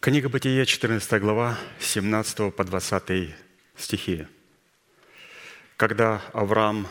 Книга Бытие, 14 глава, 17 по 20 стихи. Когда Авраам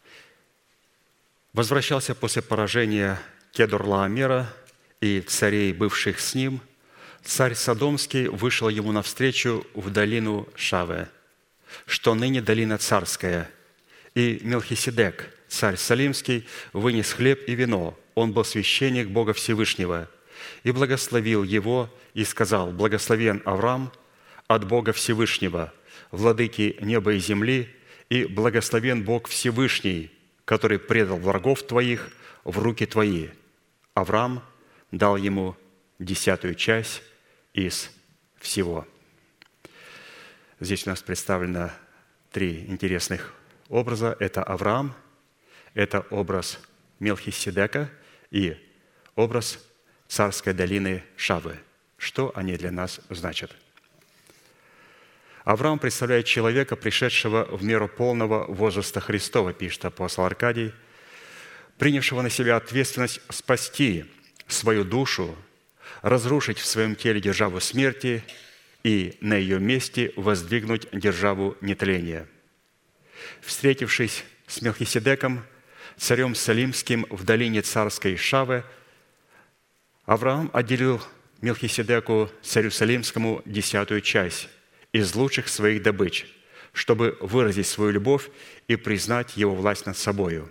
возвращался после поражения Кедорлаомера и царей, бывших с ним, царь Содомский вышел ему навстречу в долину Шаве, что ныне долина царская, и Мелхиседек, царь Салимский, вынес хлеб и вино. Он был священник Бога Всевышнего, и благословил его, и сказал: «Благословен Авраам от Бога Всевышнего, владыки неба и земли, и благословен Бог Всевышний, который предал врагов твоих в руки твои». Авраам дал ему 10 часть из всего. Здесь у нас представлено 3 интересных образа. Это Авраам, это образ Мелхиседека и образ царской долины Шавы. Что они для нас значат? Авраам представляет человека, пришедшего в меру полного возраста Христова, пишет апостол Аркадий, принявшего на себя ответственность спасти свою душу, разрушить в своем теле державу смерти и на ее месте воздвигнуть державу нетления. Встретившись с Мелхиседеком, царем Салимским в долине царской Шавы, Авраам отделил Мелхиседеку, царю Салимскому, 10 часть из лучших своих добыч, чтобы выразить свою любовь и признать его власть над собою.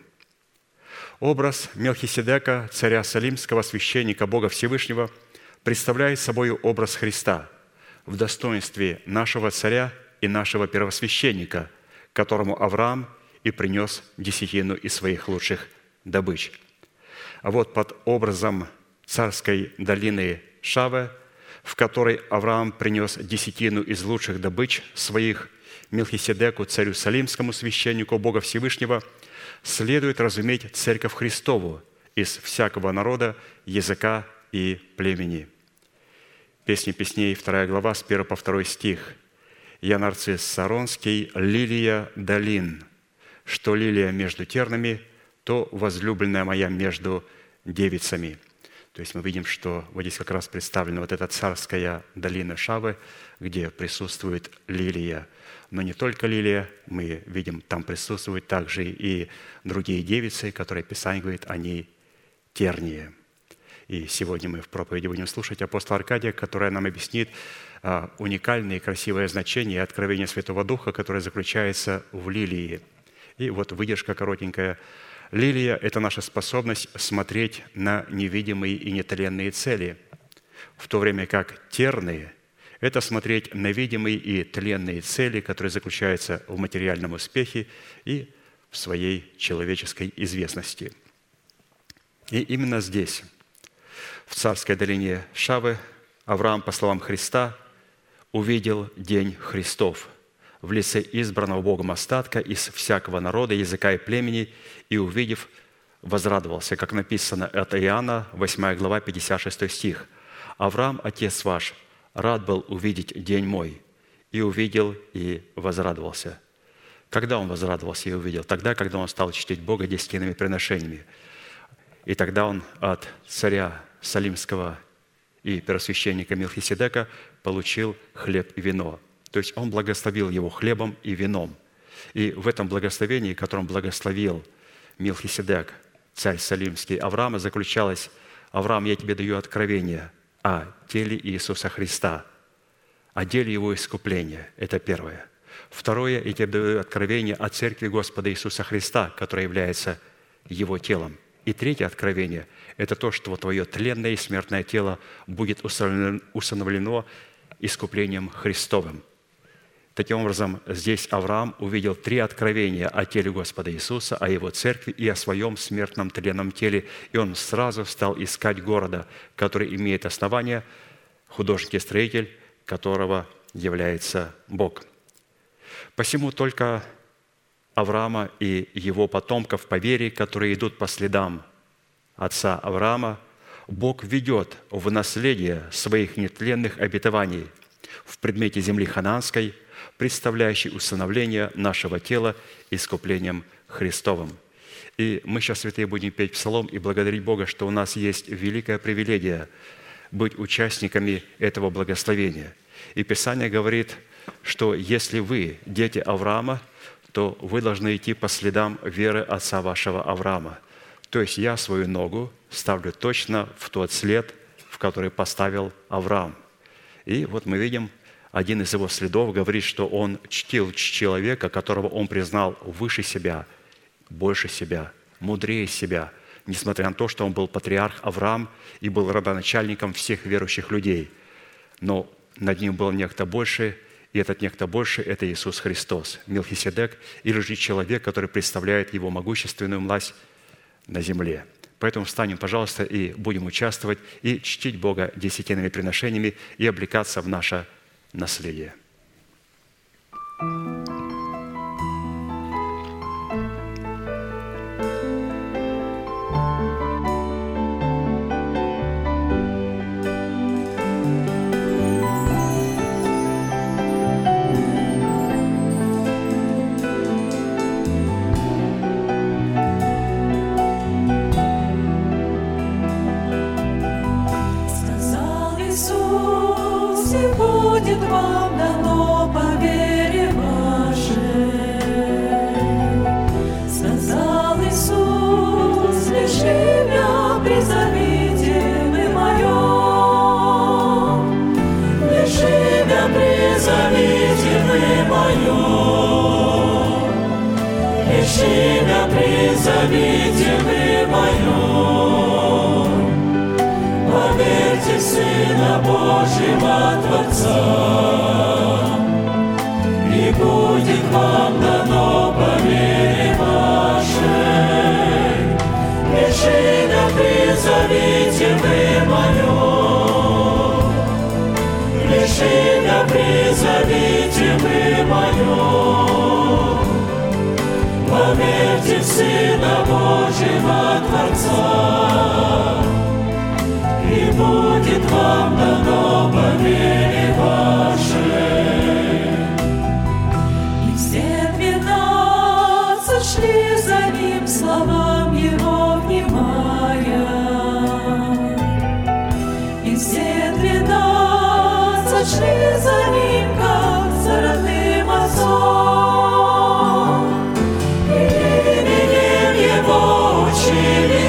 Образ Мелхиседека, царя Салимского, священника Бога Всевышнего, представляет собой образ Христа в достоинстве нашего царя и нашего первосвященника, которому Авраам и принес десятину из своих лучших добыч. А вот под образом царской долины Шаве, в которой Авраам принес десятину из лучших добыч своих, Мелхиседеку, царю Салимскому, священнику Бога Всевышнего, следует разуметь Церковь Христову из всякого народа, языка и племени. Песни песней, 2 глава, с 1 по 2 стих. «Я нарцисс Саронский, лилия долин, что лилия между тернами, то возлюбленная моя между девицами». То есть мы видим, что вот здесь как раз представлена вот эта царская долина Шавы, где присутствует лилия. Но не только лилия, мы видим, там присутствуют также и другие девицы, которые Писание говорит, они тернии. И сегодня мы в проповеди будем слушать апостола Аркадия, который нам объяснит уникальное и красивое значение и откровение Святого Духа, которое заключается в лилии. И вот выдержка коротенькая. Лилия – это наша способность смотреть на невидимые и нетленные цели, в то время как терны – это смотреть на видимые и тленные цели, которые заключаются в материальном успехе и в своей человеческой известности. И именно здесь, в царской долине Шавы, Авраам, по словам Христа, увидел день Христов в лице избранного Богом остатка из всякого народа, языка и племени, и, увидев, возрадовался, как написано от Иоанна, 8 глава, 56 стих. «Авраам, отец ваш, рад был увидеть день мой, и увидел, и возрадовался». Когда он возрадовался и увидел? Тогда, когда он стал чтить Бога десятинными приношениями. И тогда он от царя Салимского и первосвященника Мелхиседека получил хлеб и вино. То есть он благословил его хлебом и вином. И в этом благословении, которым благословил Мелхиседек, царь Салимский, Авраама, заключалось: «Авраам, я тебе даю откровение о теле Иисуса Христа, о деле Его искупления». Это первое. Второе, я тебе даю откровение о церкви Господа Иисуса Христа, которая является Его телом. И третье откровение – это то, что твое тленное и смертное тело будет усыновлено искуплением Христовым. Таким образом, здесь Авраам увидел 3 откровения о теле Господа Иисуса, о Его церкви и о своем смертном тленном теле. И он сразу стал искать города, который имеет основание, художник и строитель, которого является Бог. Посему только Авраама и его потомков по вере, которые идут по следам отца Авраама, Бог ведет в наследие своих нетленных обетований в предмете земли ханаанской, представляющей усыновление нашего тела искуплением Христовым. И мы сейчас, святые, будем петь псалом и благодарить Бога, что у нас есть великая привилегия быть участниками этого благословения. И Писание говорит, что если вы дети Авраама, то вы должны идти по следам веры отца вашего Авраама. То есть я свою ногу ставлю точно в тот след, в который поставил Авраам. И вот мы видим, один из его следов говорит, что он чтил человека, которого он признал выше себя, больше себя, мудрее себя, несмотря на то, что он был патриарх Авраам и был родоначальником всех верующих людей. Но над ним был некто больше, и этот некто больше – это Иисус Христос, Мелхиседек, или же человек, который представляет его могущественную власть на земле. Поэтому встанем, пожалуйста, и будем участвовать и чтить Бога десятинными приношениями и облекаться в наше наследие. Будет вам дано по вере вашей. Сказал Иисус, лишь имя призовите вы мое. Лишь имя призовите вы мое. Лишь имя призовите вы мое. Поверьте в Сына Божьего Творца, и будет вам дано по вере вашей. Лишь имя призовите вы мое, лишь имя призовите вы мое. Поверьте в Сына Божьего Творца, и будет вам дано по вере вашей. И все 12 шли за ним, словам его внимая. И все 12 шли за ним, как за родным отцом. И именем его учили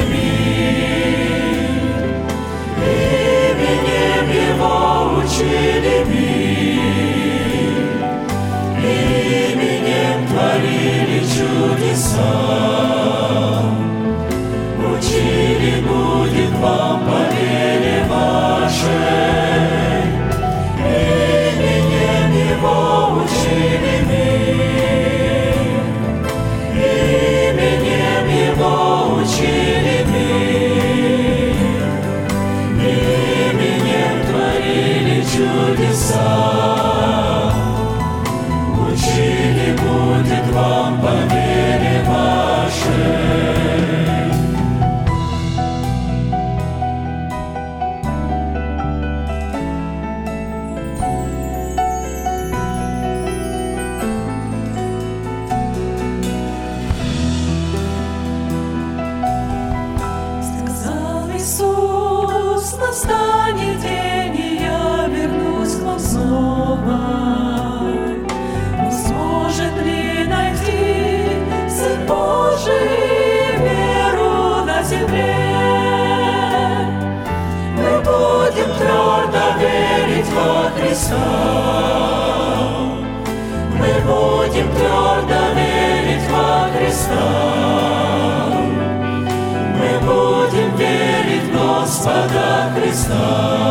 учили мир, именем творили чудеса. Учили будет вам по вере вашей, именем его учили мир, именем его учили мир, именем творили чудеса. Учили будет вам по вере вашей. Сказал Иисус, настанет день, и я вернусь к вам снова. Но сможет ли найти Сын Божий веру на земле? Мы будем твердо верить во Христа. Мы будем твердо верить во Христа. Мы будем верить в Господа Христа.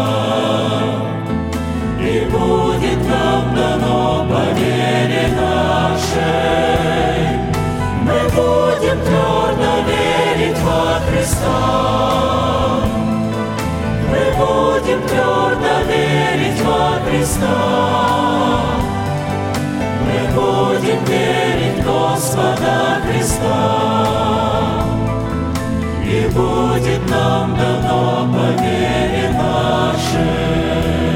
И будет нам дано по вере нашей. Мы будем твердо верить во Христа. Мы будем твердо верить во Христа. Мы будем верить в Господа Христа. И будет нам дано по вере нашей.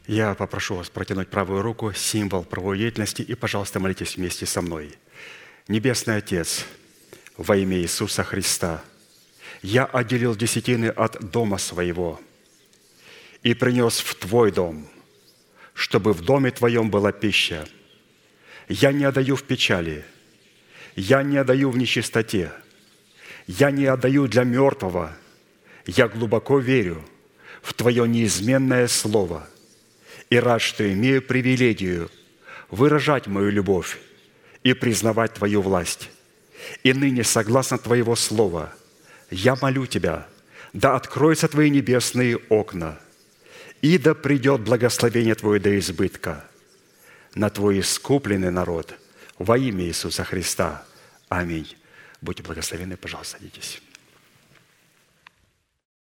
Я попрошу вас протянуть правую руку, символ правовой деятельности, и, пожалуйста, молитесь вместе со мной. Небесный Отец, во имя Иисуса Христа, я отделил десятины от дома своего и принес в Твой дом, чтобы в доме Твоем была пища. Я не отдаю в печали, я не отдаю в нечистоте, я не отдаю для мертвого, я глубоко верю в Твое неизменное Слово и рад, что имею привилегию выражать мою любовь и признавать Твою власть. И ныне, согласно Твоего Слова, я молю Тебя, да откроются Твои небесные окна, и да придет благословение Твое до избытка на Твой искупленный народ во имя Иисуса Христа. Аминь. Будьте благословенны, пожалуйста, садитесь.